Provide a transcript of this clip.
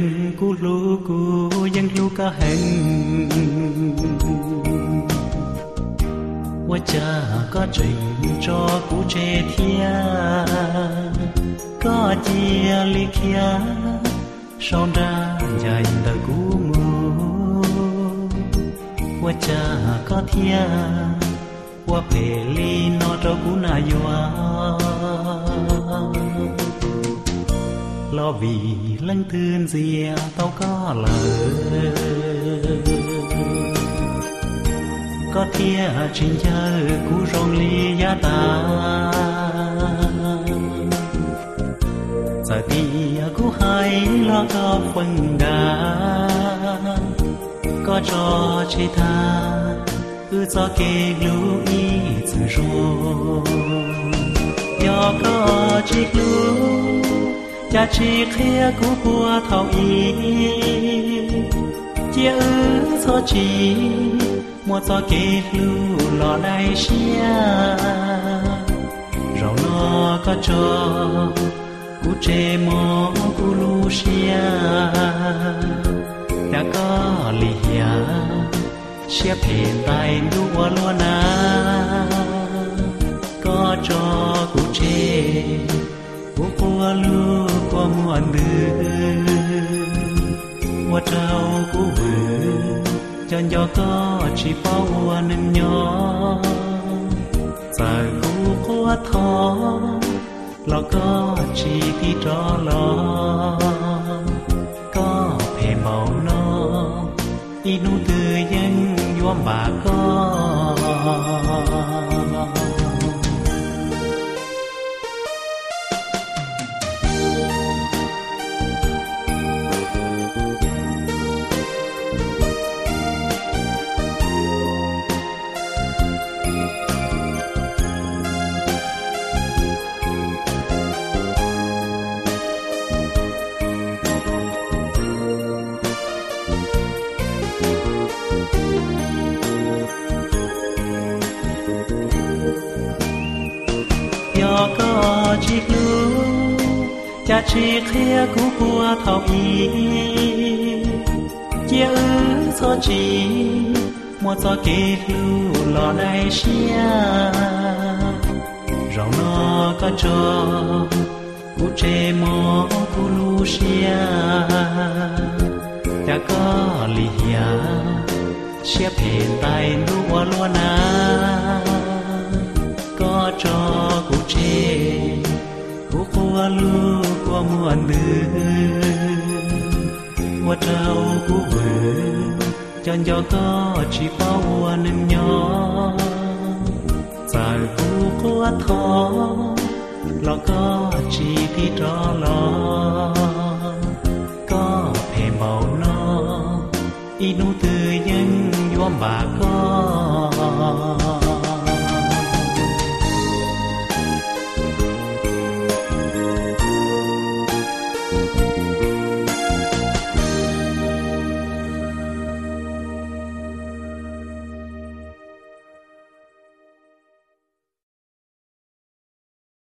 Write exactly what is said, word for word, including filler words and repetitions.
hình cú lu cúยังlu cả hìnhว่าจะก็จริงจอกูเจเทียก็เจียลิเคียชาวดาใหญ่ตะกูมูว่าจะก็เทียว่าเพลีนอตะกูนายว่าlo vì lăng thương gì tao có lời có thia trên chơi cú rong ly giá ta giờ thì cú hay lo có phần đá có cho chơi tha cứ cho kê lũ ý từ rồi do có chiếc lũ cha chỉ khía cú qua thầu ý chia ư cho chỉ mua cho kê lưu lò này xia rồi nó có cho cú chê mò cú lu xia đã có lìa xia phèn tay đua lúa na có cho cú chê cú qua lu qua muôn đường qua trâu cú vừa chân gió có chỉ bao qua nên nhỏ dài cú qua thó lo có chỉ khi cho lo có phê màu nó inu từ dân doan bà có có chiếc lũ cha chỉ khía cú qua thầu ý chia ư cho chỉ mua cho kê lũ lò này xia rồi nó có cho cú chê mò cú lu xia đã có lìa xia phèn tay đua lúa na có cho cú chê cú qua lu qua muôn đường qua trâu cú vừa chân gió có chỉ bao qua nên nhỏ dài cú qua thó lo có chỉ khi cho lo có phê màu nó inu từ dân doan bạc